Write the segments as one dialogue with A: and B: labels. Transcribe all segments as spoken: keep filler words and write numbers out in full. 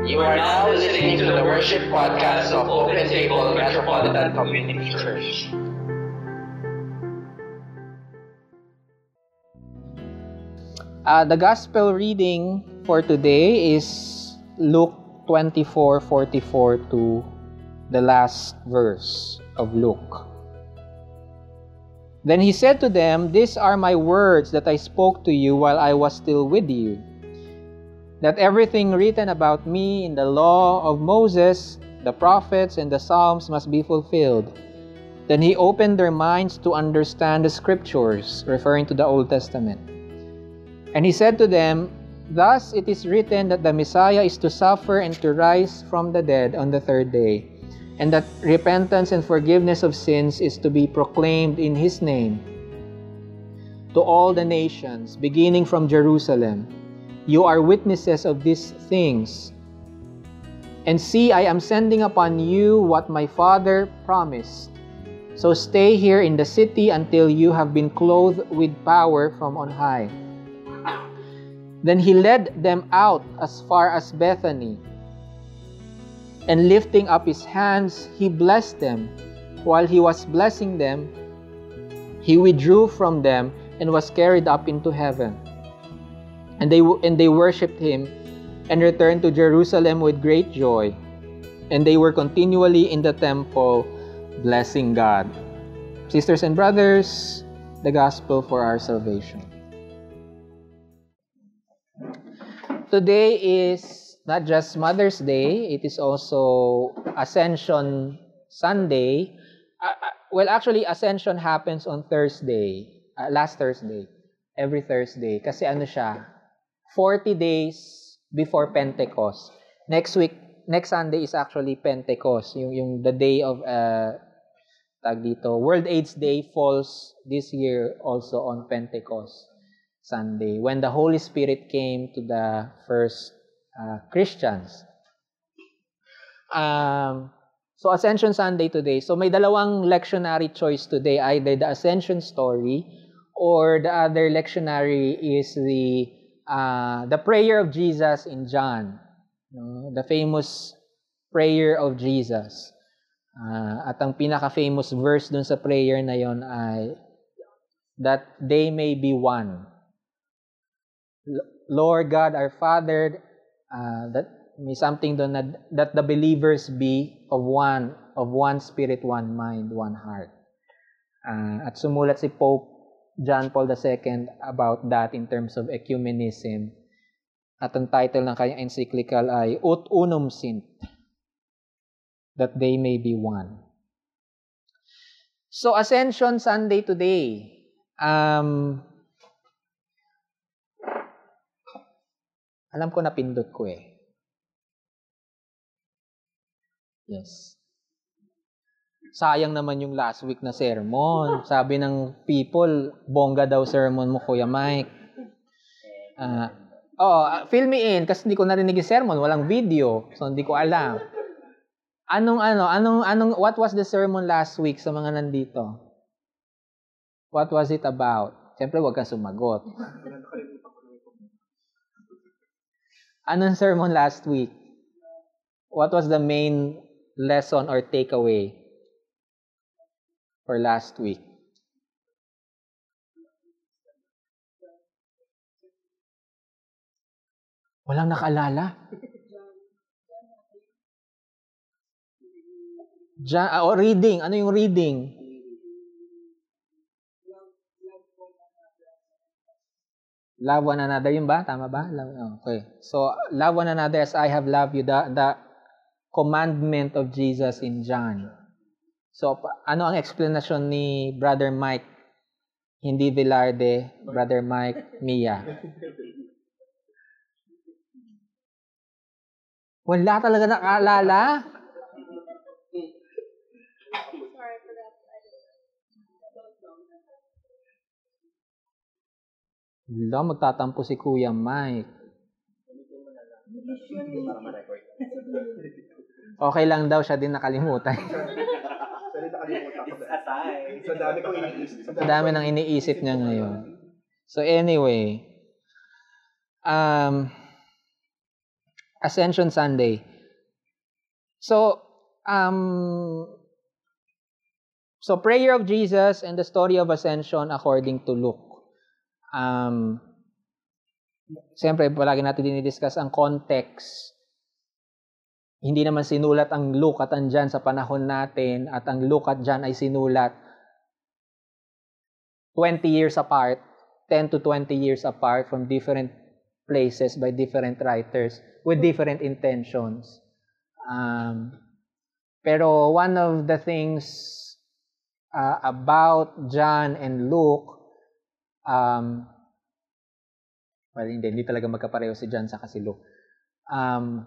A: You are now listening to the worship podcast of Open Table Metropolitan Community Church.
B: Uh, the gospel reading for today is Luke twenty-four forty-four to the last verse of Luke. Then he said to them, "These are my words that I spoke to you while I was still with you, that everything written about me in the law of Moses, the prophets, and the Psalms must be fulfilled." Then he opened their minds to understand the scriptures, referring to the Old Testament. And he said to them, "Thus it is written that the Messiah is to suffer and to rise from the dead on the third day, and that repentance and forgiveness of sins is to be proclaimed in his name to all the nations, beginning from Jerusalem. You are witnesses of these things. And see, I am sending upon you what my Father promised. So stay here in the city until you have been clothed with power from on high." Then he led them out as far as Bethany. And lifting up his hands, he blessed them. While he was blessing them, he withdrew from them and was carried up into heaven. And they and they worshipped him and returned to Jerusalem with great joy. And they were continually in the temple blessing God. Sisters and brothers, the gospel for our salvation. Today is not just Mother's Day, it is also Ascension Sunday. Uh, uh, well, actually, Ascension happens on Thursday, uh, last Thursday, every Thursday. Kasi ano siya, forty days before Pentecost. Next week, next Sunday is actually Pentecost, yung, yung the day of, uh, tag dito, World AIDS Day falls this year also on Pentecost Sunday, when the Holy Spirit came to the first uh, Christians. Um, so Ascension Sunday today. So may dalawang lectionary choice today, either the Ascension story or the other lectionary is the uh, the prayer of Jesus in John, no? The famous prayer of Jesus. Uh, at ang pinaka-famous verse dun sa prayer na yon ay that they may be one. Lord God, our Father, uh, that may something doon na, that the believers be of one, of one spirit, one mind, one heart. Uh, at sumulat si Pope John Paul the Second about that in terms of ecumenism. At ang title ng kanyang encyclical ay Ut Unum Sint, that they may be one. So Ascension Sunday today. Um, alam ko napindot ko eh. Yes. Sayang naman yung last week na sermon. Sabi ng people, bongga daw sermon mo, Kuya Mike. Uh, oh, fill me in kasi hindi ko narinig yung sermon, walang video. So hindi ko alam. Anong ano, anong anong what was the sermon last week sa mga nandito? What was it about? Siyempre, wag kang sumagot. Anong sermon last week? What was the main lesson or takeaway for last week? Walang nakaalala? John, oh, reading. Ano yung reading? Love one another. Yun ba? Tama ba? Okay. So, love one another as I have loved you. The, the commandment of Jesus in John. So, ano ang explanation ni Brother Mike? Hindi Velarde, Brother Mike Mia. Wala talaga nakaalala? Wala, magtatampo si Kuya Mike. Okay lang daw, siya din nakalimutan.
C: Sa dami kong iniisip.
B: Sa dami nang iniisip niya ngayon. So anyway, um, Ascension Sunday. So, um, so prayer of Jesus and the story of Ascension according to Luke. Um, Siyempre, palagi natin dinidiscuss ang context. Hindi naman sinulat ang Luke at andyan sa panahon natin at ang Luke at John ay sinulat twenty years apart, ten to twenty years apart from different places by different writers with different intentions. Um, pero one of the things uh, about John and Luke, um, well, hindi, hindi talaga magkapareho si John sa si Luke. Um,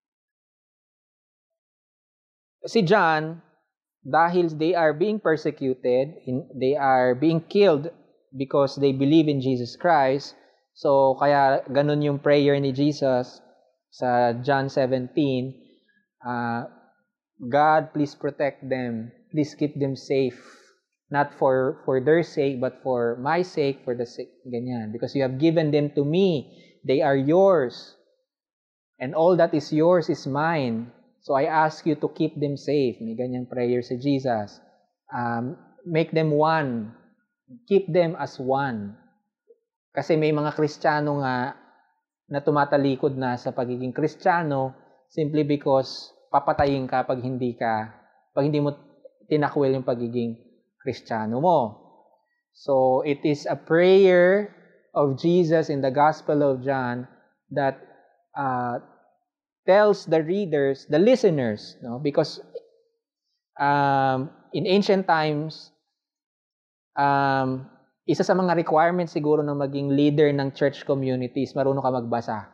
B: si John, dahil they are being persecuted, they are being killed because they believe in Jesus Christ. So, kaya ganun yung prayer ni Jesus sa John seventeen. Uh, God, please protect them. Please keep them safe. Not for, for their sake, but for my sake, for the sake, ganyan. Because you have given them to me. They are yours. And all that is yours is mine. So I ask you to keep them safe. May ganyang prayer si Jesus. Um, make them one. Keep them as one. Kasi may mga Kristiyano nga na tumatalikod na sa pagiging Kristiyano simply because papatayin ka pag hindi ka, pag hindi mo tinakwil yung pagiging Kristiyano mo. So it is a prayer of Jesus in the Gospel of John that uh, tells the readers, the listeners, no? Because um, in ancient times, um, isa sa mga requirements siguro ng maging leader ng church communities, marunong ka magbasa.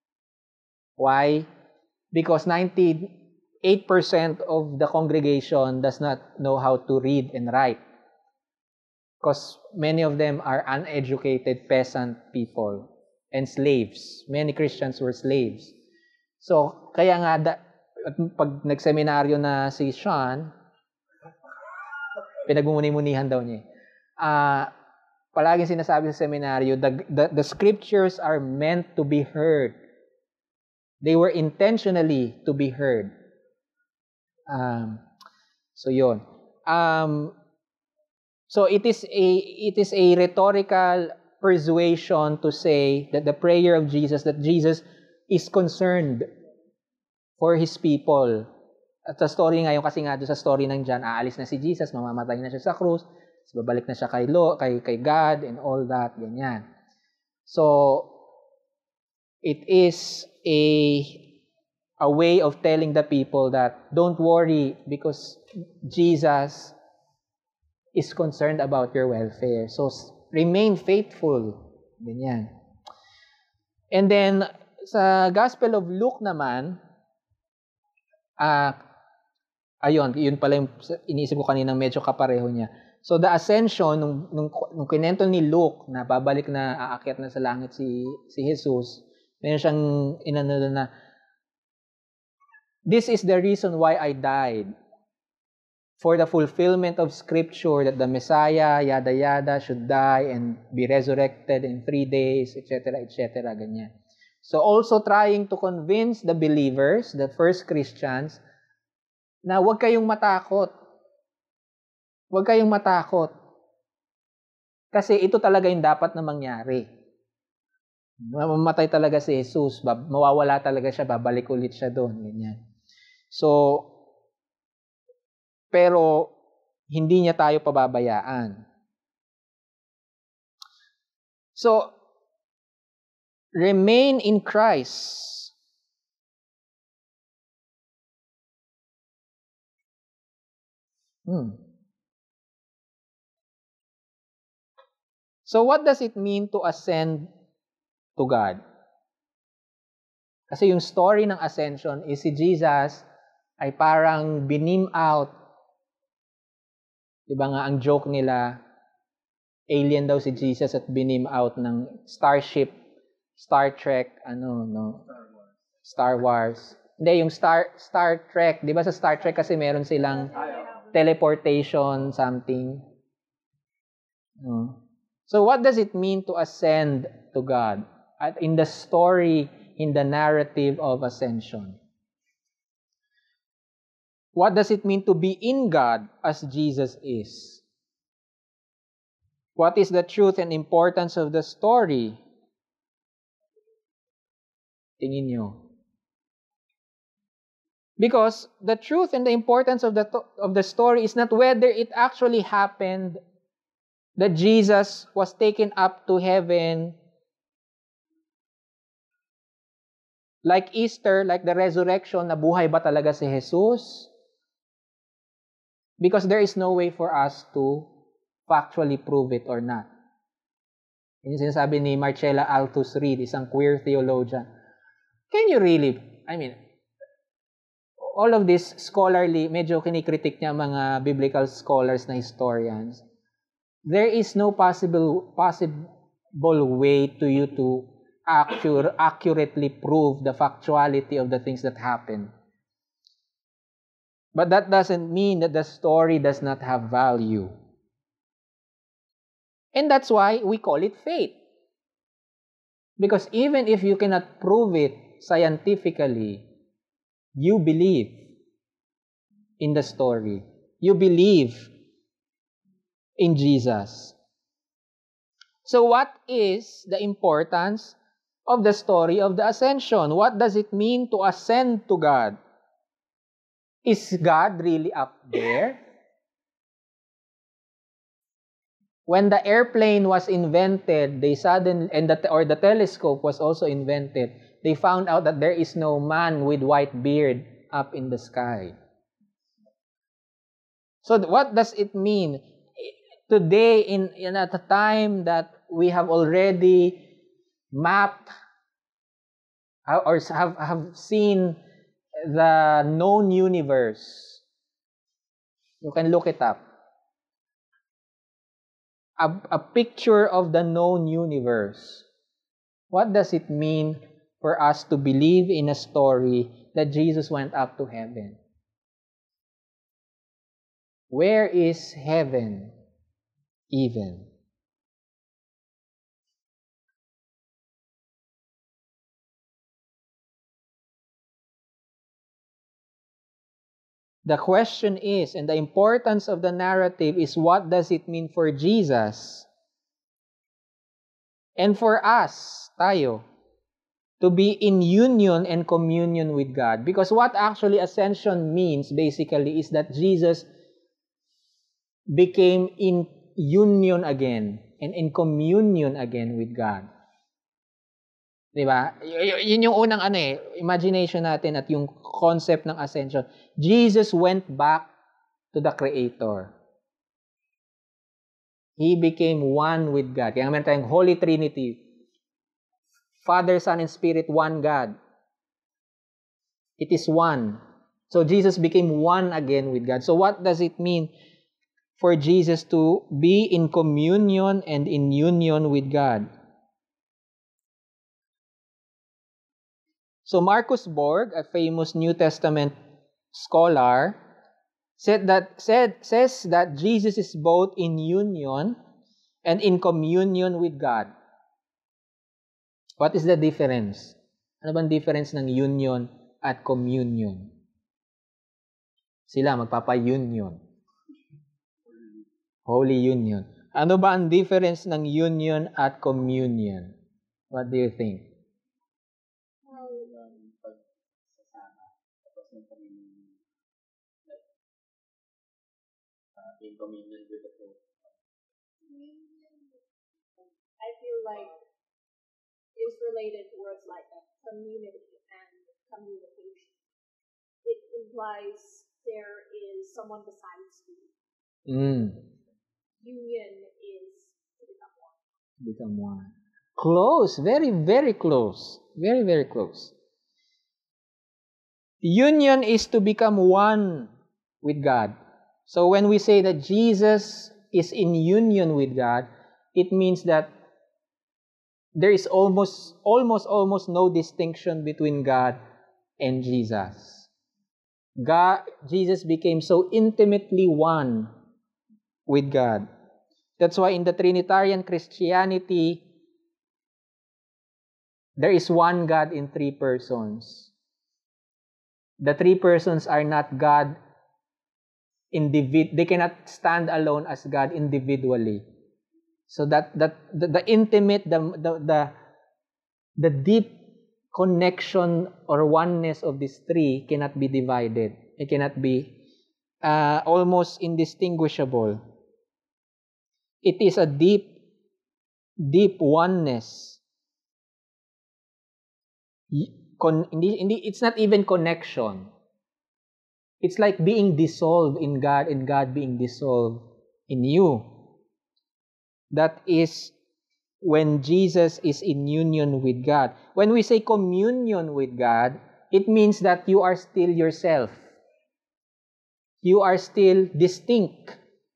B: Why? Because ninety-eight percent of the congregation does not know how to read and write. Because many of them are uneducated peasant people and slaves. Many Christians were slaves. So, kaya nga, da, pag nagseminaryo na si Sean, pinagmumuni-munihan daw niya. Uh, palaging sinasabi sa seminaryo, the, the, the scriptures are meant to be heard. They were intentionally to be heard. Um, so, yun. Um, so, it is a it is a rhetorical persuasion to say that the prayer of Jesus, that Jesus is concerned for His people. At sa story ngayon, kasi nga doon sa story ng John, aalis na si Jesus, mamamatay na siya sa krus, babalik na siya kay, Lo, kay, kay God and all that, ganyan. So, it is a, a way of telling the people that don't worry because Jesus is concerned about your welfare. So, remain faithful. Ganyan. And then, sa Gospel of Luke naman, ah, uh, ayun, yun pala yung iniisip ko kanina medyo kapareho niya. So the ascension, nung, nung, nung kinento ni Luke na babalik na aakyat na sa langit si, si Jesus, meron siyang inano na, this is the reason why I died. For the fulfillment of Scripture that the Messiah, yada yada, should die and be resurrected in three days, et cetera, et cetera, ganyan. So also trying to convince the believers, the first Christians, na huwag kayong matakot. Huwag kayong matakot. Kasi ito talaga yung dapat na mangyari. Mamamatay talaga si Jesus, mawawala talaga siya, babalik ulit siya doon. Ganyan. So, pero hindi niya tayo pababayaan. So, remain in Christ. Hmm. So what does it mean to ascend to God? Kasi yung story ng ascension is si Jesus ay parang beam out. Diba nga ang joke nila, alien daw si Jesus at beam out ng starship, Star Trek, ano, no? Star Wars. Hindi, yung Star Star Trek, di ba sa Star Trek kasi meron silang teleportation something. No? So what does it mean to ascend to God? At in the story in the narrative of ascension. What does it mean to be in God as Jesus is? What is the truth and importance of the story? Tingin nyo. Because the truth and the importance of the of the story is not whether it actually happened that Jesus was taken up to heaven like Easter, like the resurrection, nabuhay ba talaga si Jesus? Because there is no way for us to factually prove it or not. Yung sinasabi ni Marcella Altus Reed, isang queer theologian. Can you really, I mean, all of this scholarly, medyo kinikritik niya mga biblical scholars na historians. There is no possible possible way to you to accurate, accurately prove the factuality of the things that happen. But that doesn't mean that the story does not have value. And that's why we call it faith. Because even if you cannot prove it scientifically, you believe in the story. You believe in Jesus. So what is the importance of the story of the ascension? What does it mean to ascend to God? Is God really up there? When the airplane was invented, they suddenly, and the, or the telescope was also invented, they found out that there is no man with white beard up in the sky. So what does it mean? Today, in, in at a time that we have already mapped or have, have seen the known universe, you can look it up. A, a picture of the known universe. What does it mean for us to believe in a story that Jesus went up to heaven? Where is heaven even? The question is, and the importance of the narrative is, what does it mean for Jesus and for us, tayo, to be in union and communion with God? Because what actually ascension means, basically, is that Jesus became in union again and in communion again with God. Diba? Y- yun yung unang ano eh, imagination natin at yung concept ng ascension. Jesus went back to the Creator. He became one with God. Kaya meron tayong Holy Trinity. Father, Son, and Spirit, one God. It is one. So Jesus became one again with God. So what does it mean for Jesus to be in communion and in union with God? So Marcus Borg, a famous New Testament scholar, said that said says that Jesus is both in union and in communion with God. What is the difference? Ano bang difference ng union at communion? Sila magpapa-union. Holy union. Ano ba ang difference ng union at communion? What do you think?
A: In communion with the Lord.
D: I feel like it's related towards like a community and communication. It implies there is someone besides you.
B: Mm.
D: Union is to become one.
B: Become one. Close. Very, very close. Very, very close. Union is to become one with God. So when we say that Jesus is in union with God, it means that there is almost, almost, almost no distinction between God and Jesus. God, Jesus became so intimately one with God. That's why in the Trinitarian Christianity, There is one God in three persons. The three persons are not God individ they cannot stand alone as God individually. So that that the, the intimate, the, the the the deep connection or oneness of these three cannot be divided. It cannot be uh, almost indistinguishable. It is a deep, deep oneness. Con, hindi, hindi, it's not even connection. It's like being dissolved in God and God being dissolved in you. That is when Jesus is in union with God. When we say communion with God, it means that you are still yourself. You are still distinct.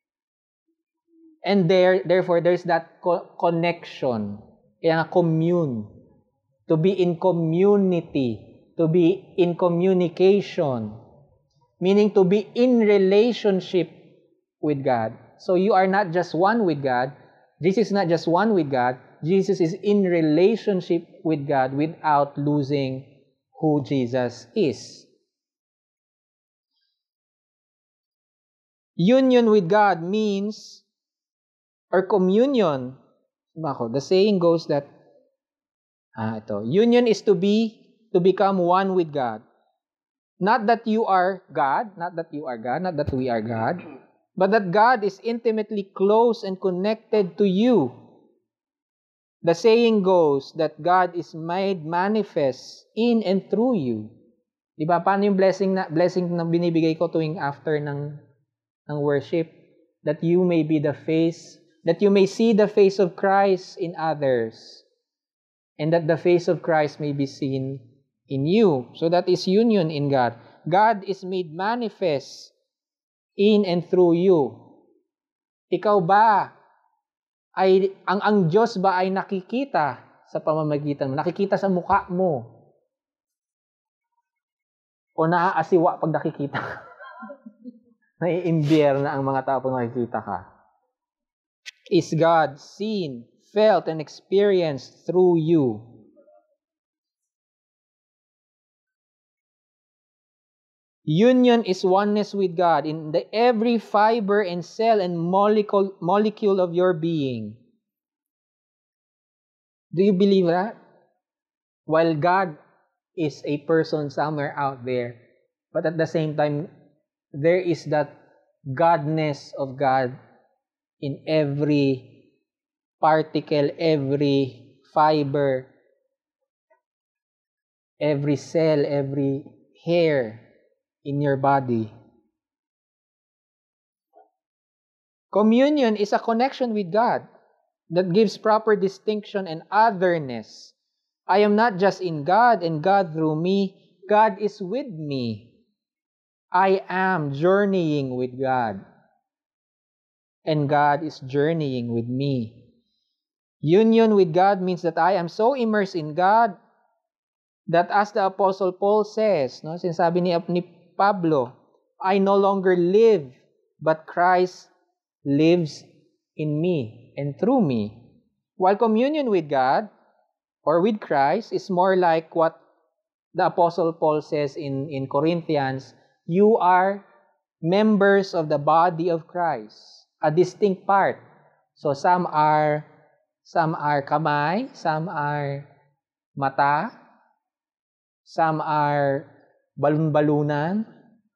B: And there, therefore, there's that co- connection. Kaya nga, commune. To be in community. To be in communication. Meaning to be in relationship with God. So you are not just one with God. Jesus is not just one with God. Jesus is in relationship with God without losing who Jesus is. Union with God means, or communion, the saying goes that, ah, ito, union is to be, to become one with God. Not that you are God, not that you are God, not that we are God, but that God is intimately close and connected to you. The saying goes that God is made manifest in and through you. Di ba? Paano yung blessing na, blessing na binibigay ko tuwing after ng, ng worship? That you may be the face, that you may see the face of Christ in others. And that the face of Christ may be seen in you. So that is union in God. God is made manifest in and through you. Ikaw ba ay ang ang Diyos ba ay nakikita sa pamamagitan mo? Nakikita sa mukha mo? O naaasiwa pag nakikita ka? Naiimbyer na ang mga tao pag nakikita ka. Is God seen, felt, and experienced through you? Union is oneness with God in the every fiber and cell and molecule, molecule of your being. Do you believe that? While God is a person somewhere out there, but at the same time, there is that Godness of God in every particle, every fiber, every cell, every hair in your body. Communion is a connection with God that gives proper distinction and otherness. I am not just in God and God through me. God is with me. I am journeying with God. And God is journeying with me. Union with God means that I am so immersed in God that as the Apostle Paul says, no, sinasabi ni, ni Pablo, I no longer live, but Christ lives in me and through me. While communion with God or with Christ is more like what the Apostle Paul says in, in Corinthians, you are members of the body of Christ, a distinct part. So some are some are kamay, some are mata, some are balon-balunan,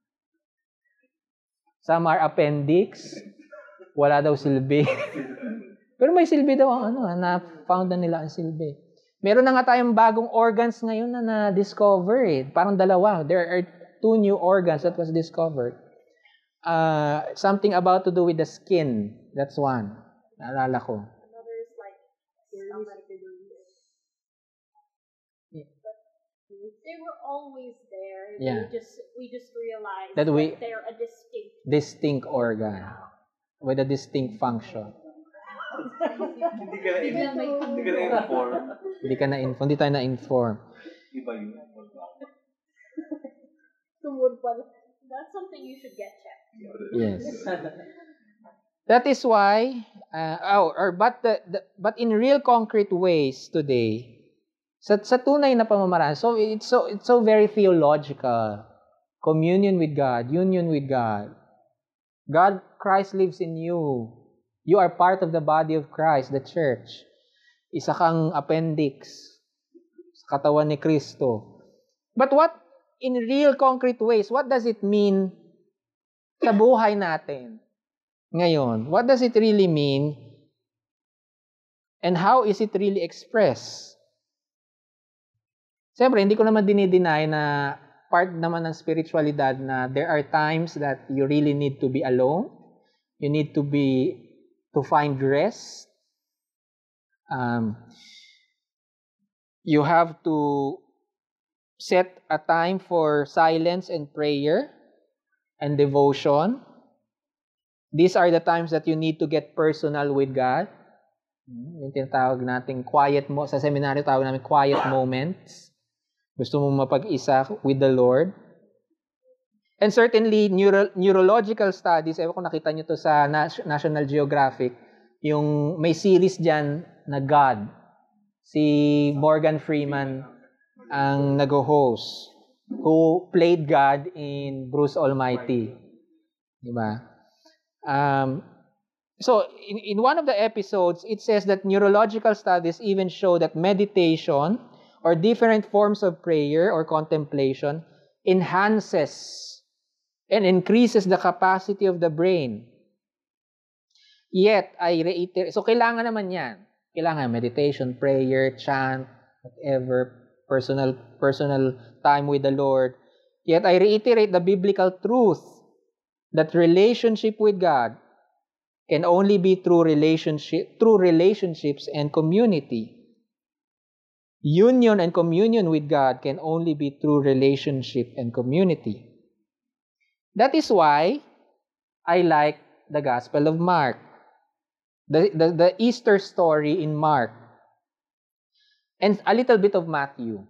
B: some are appendix, wala daw silbi. Pero may silbi daw ang ano, na-found na nila ang silbi. Meron na nga tayong bagong organs ngayon na na-discover eh. Parang dalawa. There are two new organs that was discovered. Uh, something about to do with the skin. That's one. Naalala ko.
D: Another is like stomach. They were always there.
B: Yeah.
D: They just we just realized
B: That
D: that,
B: we-
D: they're a distinct.
B: Distinct organ. With a distinct function.
C: Hindi ka na hindi ka na-inform.
B: Hindi ka na-inform. Hindi tayo na-inform.
C: Iba yun.
D: Tumor pala. That's something you should get checked.
B: Yes. That is why, uh, oh, or but the, the but in real concrete ways today, Sa, sa tunay na pamamaraan. So it's so it's so very theological. Communion with God, union with God. God, Christ lives in you. You are part of the body of Christ, the church. Isa kang appendix sa katawan ni Kristo. But what, in real concrete ways, what does it mean sa buhay natin ngayon? What does it really mean? And how is it really expressed? Siyempre, hindi ko naman dinideny na part naman ng spiritualidad na there are times that you really need to be alone. You need to be, to find rest. Um, you have to set a time for silence and prayer and devotion. These are the times that you need to get personal with God. Yung tinatawag natin quiet mo, sa seminaryo tawag namin quiet moments. Gusto mo mapag-isa with the Lord. And certainly, neuro, neurological studies, ewan ko nakita nyo to sa National Geographic, yung may series dyan na God. Si Morgan Freeman ang nag-host, who played God in Bruce Almighty. Diba? Um, so, in, in one of the episodes, it says that neurological studies even show that meditation or different forms of prayer or contemplation enhances and increases the capacity of the brain. Yet, I reiterate, so kailangan naman yan. Kailangan meditation, prayer, chant, whatever, personal, personal time with the Lord. Yet, I reiterate the biblical truth that relationship with God can only be through relationship, through relationships and community. Union and communion with God can only be through relationship and community. That is why I like the Gospel of Mark. The, the, the Easter story in Mark. And a little bit of Matthew.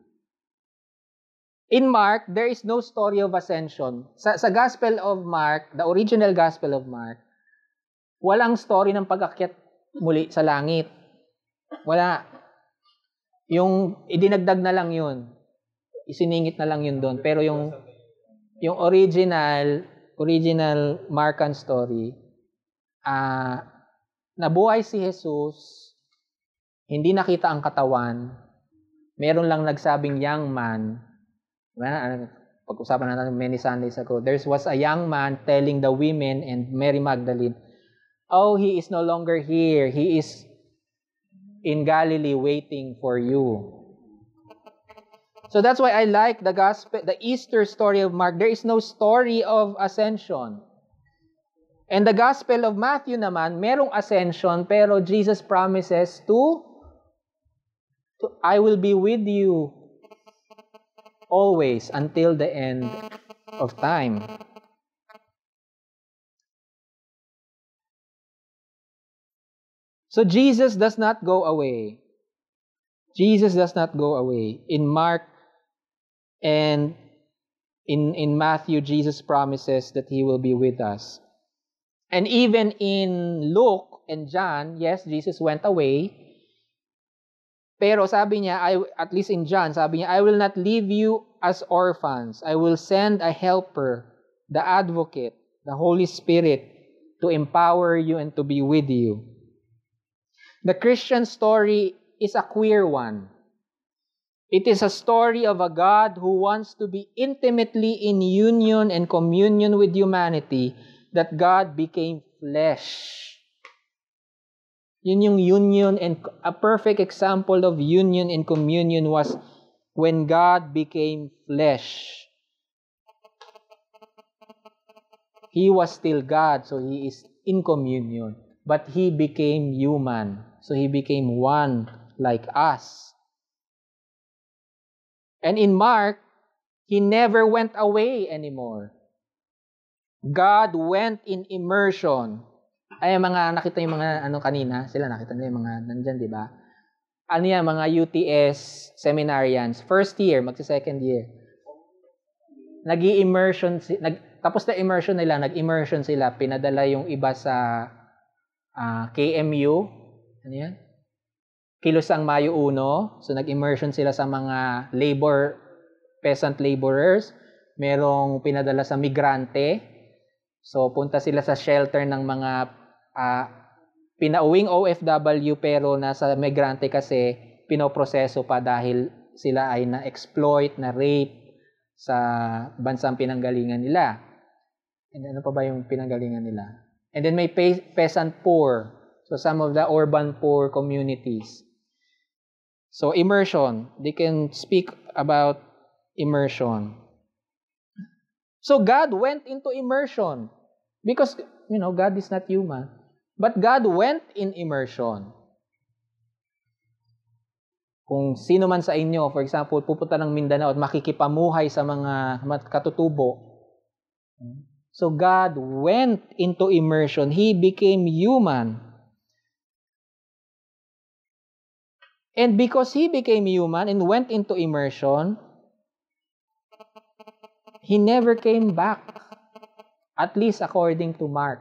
B: In Mark, there is no story of ascension. Sa, sa Gospel of Mark, the original Gospel of Mark, walang story ng pag-akyat muli sa langit. Wala. Yung idinagdag na lang yun. Isiningit na lang yun doon. Pero yung yung original original Markan story, ah uh, nabuhay si Jesus, hindi nakita ang katawan, meron lang nagsabing young man. Pag-usapan natin many Sundays ago, there was a young man telling the women and Mary Magdalene, oh, he is no longer here. He is in Galilee waiting for you. So that's why I like the gospel, the Easter story of Mark. There is no story of ascension. And the Gospel of Matthew naman, merong ascension, pero Jesus promises to, to I will be with you always until the end of time. So Jesus does not go away. Jesus does not go away. In Mark and in, in Matthew, Jesus promises that He will be with us. And even in Luke and John, yes, Jesus went away. Pero sabi niya, I, at least in John, sabi niya, I will not leave you as orphans. I will send a helper, the advocate, the Holy Spirit, to empower you and to be with you. The Christian story is a queer one. It is a story of a God who wants to be intimately in union and communion with humanity, that God became flesh. Yun yung union, and a perfect example of union and communion was when God became flesh. He was still God, so He is in communion. But He became human, so He became one like us. And in Mark, He never went away anymore. God went in immersion. Ay, mga nakita yung mga ano kanina, sila nakita nila yung mga nandyan, di ba? Ano yan, mga U T S seminarians, first year, magsi-second year. Nag-i-immersion, nag, tapos na immersion nila, nag-immersion sila, pinadala yung iba sa uh, K M U, ano yan? Kilusang Mayo Uno. So, nag-immersion sila sa mga labor, peasant laborers. Merong pinadala sa migrante. So, punta sila sa shelter ng mga uh, pinauwing O F W pero nasa migrante kasi pinoproseso pa dahil sila ay na-exploit, na-rape sa bansang pinanggalingan nila. And ano pa ba yung pinanggalingan nila? And then may pe- peasant poor. So, some of the urban poor communities. So, immersion. They can speak about immersion. So, God went into immersion. Because, you know, God is not human. But God went in immersion. Kung sino man sa inyo, for example, pupunta ng Mindanao at makikipamuhay sa mga katutubo. So, God went into immersion. He became human. And because He became human and went into immersion, He never came back. At least according to Mark.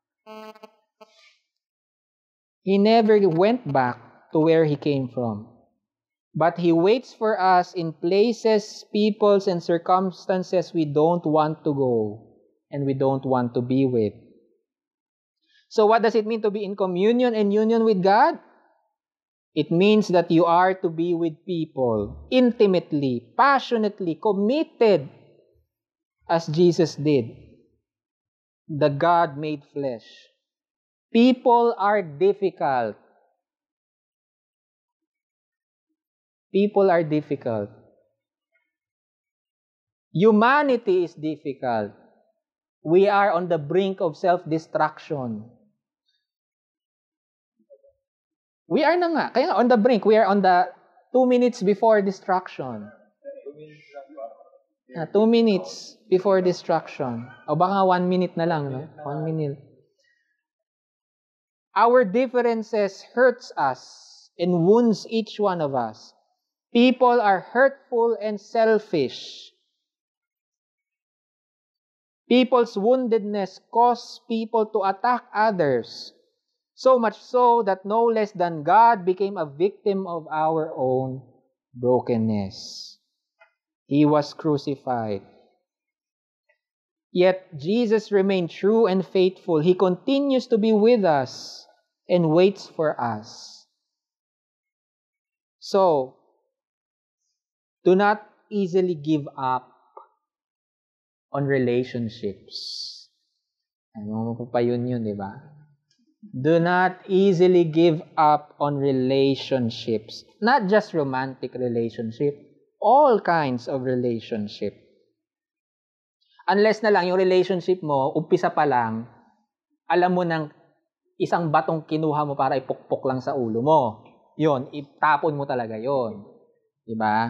B: He never went back to where He came from. But He waits for us in places, peoples, and circumstances we don't want to go and we don't want to be with. So what does it mean to be in communion and union with God? It means that you are to be with people intimately, passionately, committed as Jesus did. The God made flesh. People are difficult. People are difficult. Humanity is difficult. We are on the brink of self-destruction. We are na nga. Kaya nga, on the brink. We are on the two minutes before destruction. Uh, two minutes before destruction. O baka one minute na lang, no? One minute. Our differences hurts us and wounds each one of us. People are hurtful and selfish. People's woundedness cause people to attack others. So much so that no less than God became a victim of our own brokenness. He was crucified. Yet Jesus remained true and faithful. He continues to be with us and waits for us. So, do not easily give up on relationships. Ano mo pa yun yun, di ba? Do not easily give up on relationships. Not just romantic relationship. All kinds of relationship. Unless na lang yung relationship mo, umpisa pa lang, alam mo nang isang batong kinuha mo para ipukpok lang sa ulo mo. Yun, itapon mo talaga yun. Diba?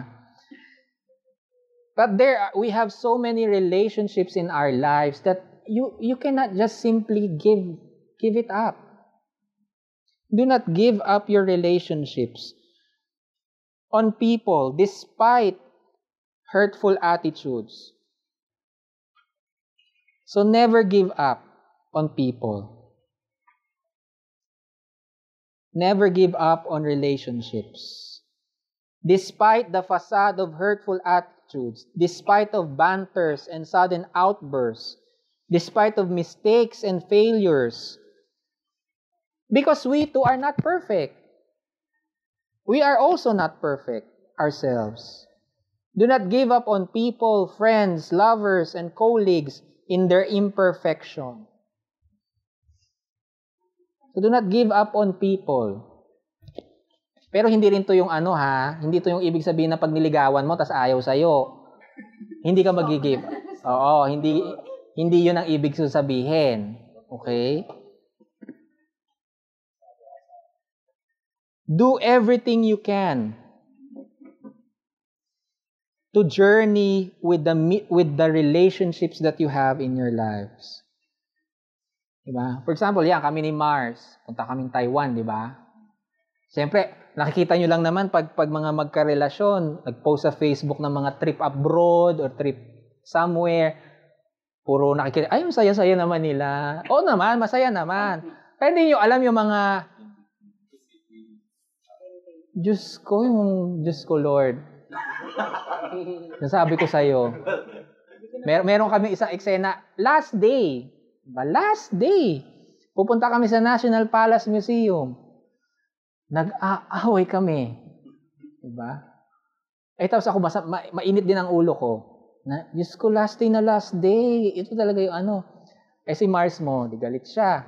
B: But there, are, we have so many relationships in our lives that you you cannot just simply give give it up. Do not give up your relationships on people despite hurtful attitudes. So never give up on people. Never give up on relationships. Despite the facade of hurtful attitudes, despite of banters and sudden outbursts, despite of mistakes and failures, because we too are not perfect. We are also not perfect ourselves. Do not give up on people, friends, lovers, and colleagues in their imperfection. So do not give up on people. Pero hindi rin to yung ano ha, hindi to yung ibig sabihin na pag niligawan mo tas ayaw sa'yo. Hindi ka mag-give. Oo, hindi hindi yun ang ibig sabihin. Okay? Do everything you can to journey with the with the relationships that you have in your lives. Diba? For example, yan, kami ni Mars, punta kaming Taiwan, di ba? Siyempre, nakikita nyo lang naman pag, pag mga magkarelasyon, nag-post sa Facebook ng mga trip abroad or trip somewhere, puro nakikita, ay, masaya-saya naman nila. Oo naman, masaya naman. Pero hindi nyo alam yung mga Diyos ko, yung Diyos ko, Lord. Nasabi ko sa'yo. Mer meron kami isang eksena. Last day. Diba? Last day. Pupunta kami sa National Palace Museum. Nag-aaway kami. Diba? Eh, tapos ako, masa, ma mainit din ang ulo ko. Na, Diyos ko, last day na last day. Ito talaga yung ano. Eh, si Mars mo, di galit siya.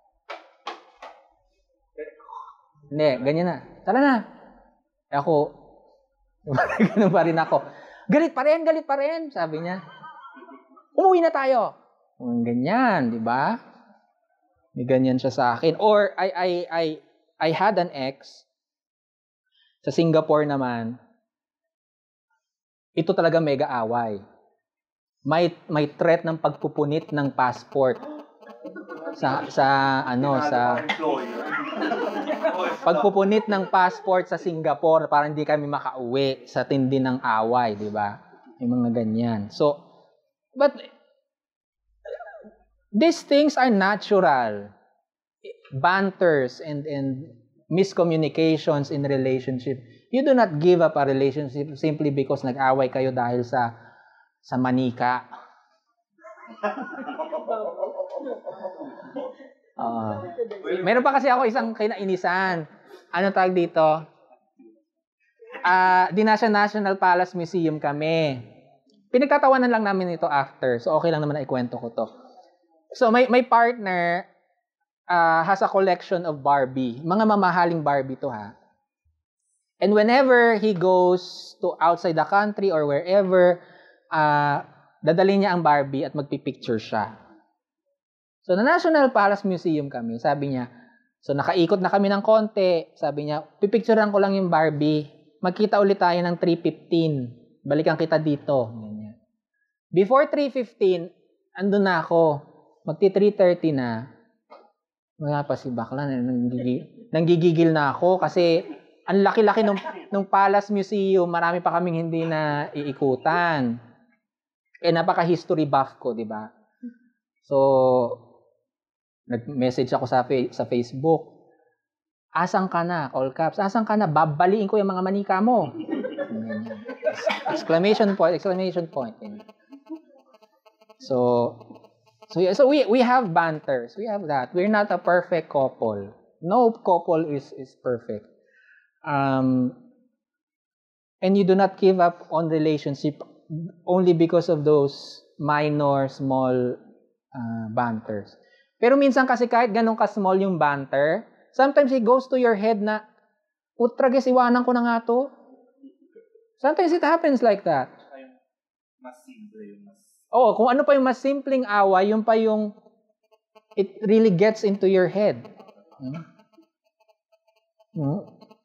B: Hindi, ganyan na. Tara na. Eh, ako, ganun pa rin ako. Galit pa rin, galit pa rin, sabi niya. Umuwi na tayo. Ganyan, di ba? May ganyan siya sa akin. Or, I, I, I, I had an ex, sa Singapore naman, ito talaga mega away. May, may threat ng pagpupunit ng passport. Sa, sa, ano, sa... Pagpupunit ng passport sa Singapore para hindi kami makauwi sa tindi ng away, di ba? Yung mga ganyan. So, but these things are natural. Banters and and miscommunications in relationship. You do not give up a relationship simply because nag-away kayo dahil sa sa manika. Uh, meron pa kasi ako isang kinainisan. Ano tawag dito? Uh, di nasa National Palace Museum kami. Pinagtatawanan lang namin ito after. So okay lang naman na ikwento ko to. So may may partner uh, has a collection of Barbie. Mga mamahaling Barbie to ha. And whenever he goes to outside the country or wherever, uh, dadalhin niya ang Barbie at magpipicture siya. So, na National Palace Museum kami, sabi niya, so nakaikot na kami ng konti, sabi niya, pipicturean ko lang yung Barbie, magkita ulit tayo ng three fifteen, balikan kita dito. Ganyan. Before three fifteen, andun na ako, magti three thirty na, wala pa si bakla, nanggigigil, nanggigigil na ako kasi ang laki-laki nung, nung Palace Museum, marami pa kaming hindi na iikutan. Eh, napaka-history buff ko, di ba? So, nag-message ako sa sa Facebook. Asan ka na? All caps. Asan ka na? Babaliin ko yung mga manika mo. Exclamation point, exclamation point. So, so yeah, so we we have banters. We have that. We're not a perfect couple. No couple is is perfect. Um and you do not give up on relationship only because of those minor small uh, banters. Pero minsan kasi kahit ganun ka-small yung banter, sometimes it goes to your head na, putragis, iwanan ko na nga to. Sometimes it happens like that.
C: Mas simple yung mas...
B: Oo, kung ano pa yung mas simpleng away, yung pa yung it really gets into your head. Hmm? Hmm?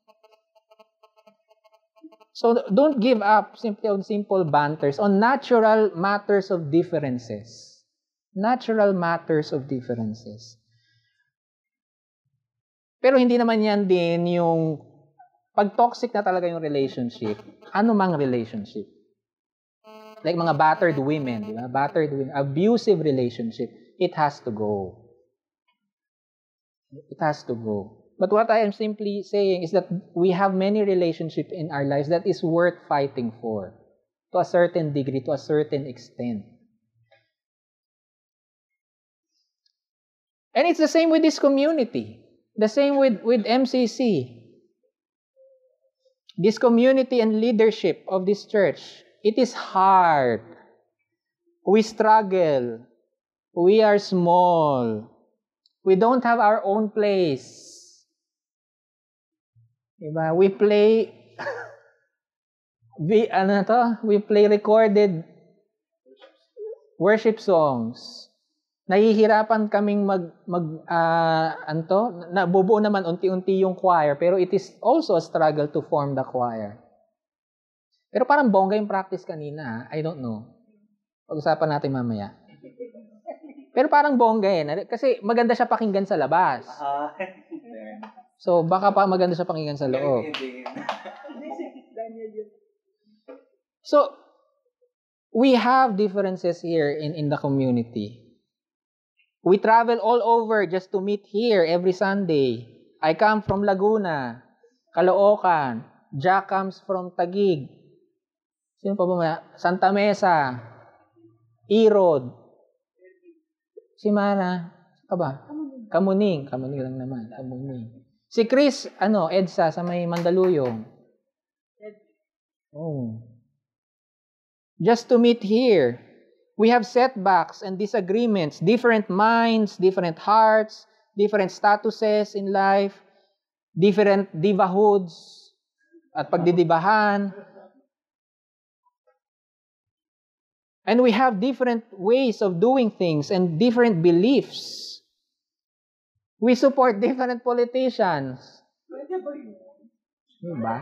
B: So, don't give up simply on simple banters, on natural matters of differences. Natural matters of differences. Pero hindi naman yan din yung pag toxic na talaga yung relationship. Ano mang relationship. Like mga battered women, di ba? Battered women, abusive relationship. It has to go. It has to go. But what I am simply saying is that we have many relationships in our lives that is worth fighting for. To a certain degree, to a certain extent. And it's the same with this community. The same with, with M C C. This community and leadership of this church, it is hard. We struggle. We are small. We don't have our own place. Diba? We play, we, ano to? We play recorded worship songs. Nahihirapan kaming mag, mag uh, anto, nabubuo naman unti-unti yung choir, pero it is also a struggle to form the choir. Pero parang bongga yung practice kanina, I don't know. Pag-usapan natin mamaya. Pero parang bongga eh, kasi maganda siya pakinggan sa labas. So, baka pa maganda siya pakinggan sa loob. So, we have differences here in, in the community. We travel all over just to meet here every Sunday. I come from Laguna. Caloocan. Jack comes from Taguig. Sino pa ba? Santa Mesa. Erod. Si Mana. Ka ba? Kamuning. Kamuning lang naman. Kamuning. Si Chris, ano, EDSA sa may Mandaluyong. Oh. Just to meet here. We have setbacks and disagreements, different minds, different hearts, different statuses in life, different divahoods at pagdidibahan. And we have different ways of doing things and different beliefs. We support different politicians. Diba?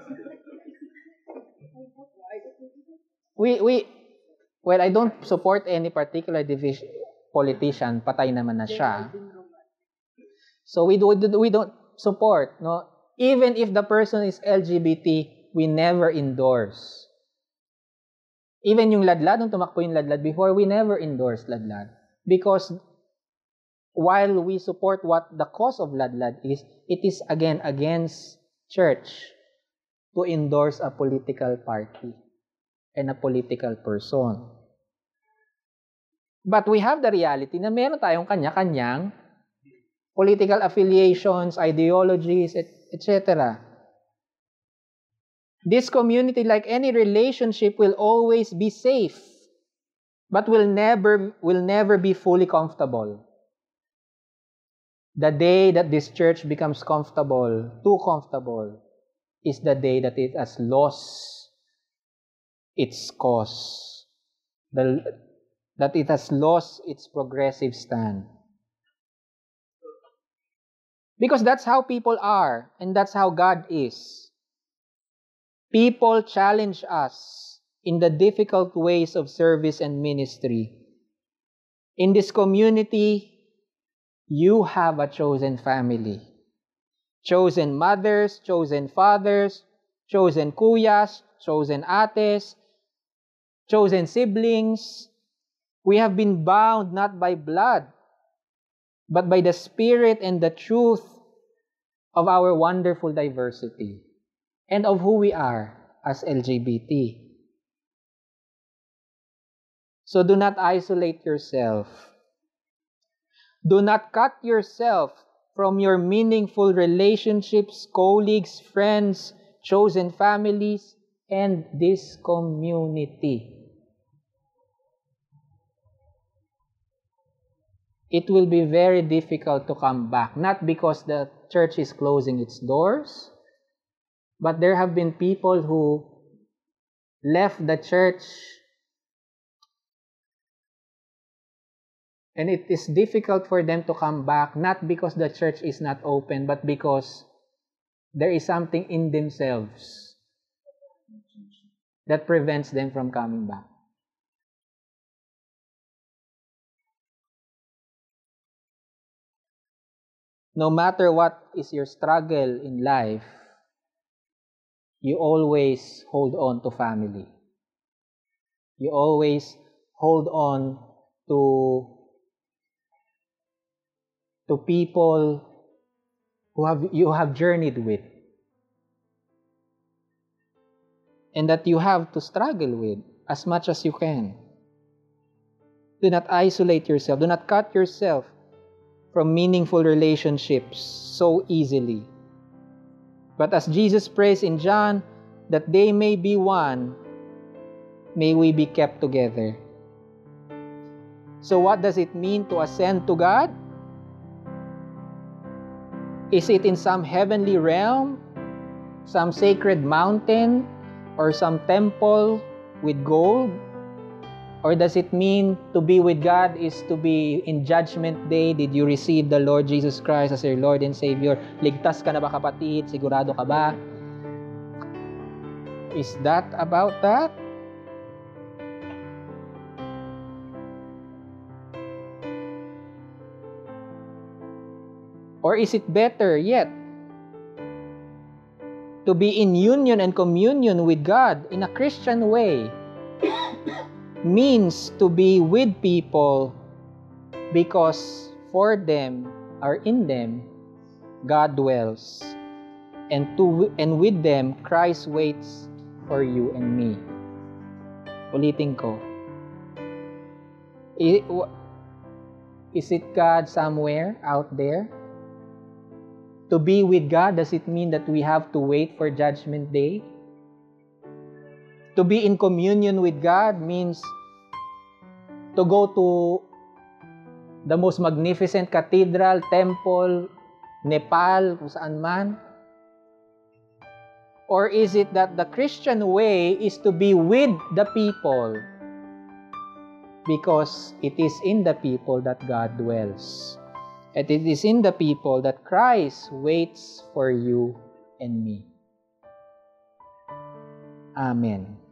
B: We, we, well, I don't support any particular division, politician. Patay naman na siya. So we, do, we don't support. No? Even if the person is L G B T, we never endorse. Even yung ladlad, nung tumakbo yung ladlad before, we never endorse ladlad. Because while we support what the cause of ladlad is, it is again against church to endorse a political party and a political person. But we have the reality na meron tayong kanya-kanyang political affiliations, ideologies, et cetera. This community, like any relationship, will always be safe, but will never, will never be fully comfortable. The day that this church becomes comfortable, too comfortable, is the day that it has lost its cause, the, that it has lost its progressive stand. Because that's how people are, and that's how God is. People challenge us in the difficult ways of service and ministry. In this community, you have a chosen family. Chosen mothers, chosen fathers, chosen kuyas, chosen ates, chosen siblings. We have been bound not by blood, but by the Spirit and the truth of our wonderful diversity and of who we are as L G B T. So do not isolate yourself. Do not cut yourself from your meaningful relationships, colleagues, friends, chosen families, and this community. It will be very difficult to come back, not because the church is closing its doors, but there have been people who left the church and it is difficult for them to come back, not because the church is not open, but because there is something in themselves that prevents them from coming back. No matter what is your struggle in life, you always hold on to family. You always hold on to to people who have you have journeyed with and that you have to struggle with as much as you can. Do not isolate yourself. Do not cut yourself from meaningful relationships so easily. But as Jesus prays in John, that they may be one, may we be kept together. So what does it mean to ascend to God? Is it in some heavenly realm, some sacred mountain, or some temple with gold? Or does it mean to be with God is to be in Judgment Day? Did you receive the Lord Jesus Christ as your Lord and Savior? Ligtas ka na ba, kapatid? Sigurado ka ba? Is that about that? Or is it better yet to be in union and communion with God in a Christian way? Means to be with people because for them or in them, God dwells. and to and with them Christ waits for you and me. Ulitin ko. I- w- Is it God somewhere out there? To be with God, does it mean that we have to wait for Judgment Day? To be in communion with God means to go to the most magnificent cathedral, temple, Nepal, kung saan man? Or is it that the Christian way is to be with the people because it is in the people that God dwells? And it is in the people that Christ waits for you and me. Amen.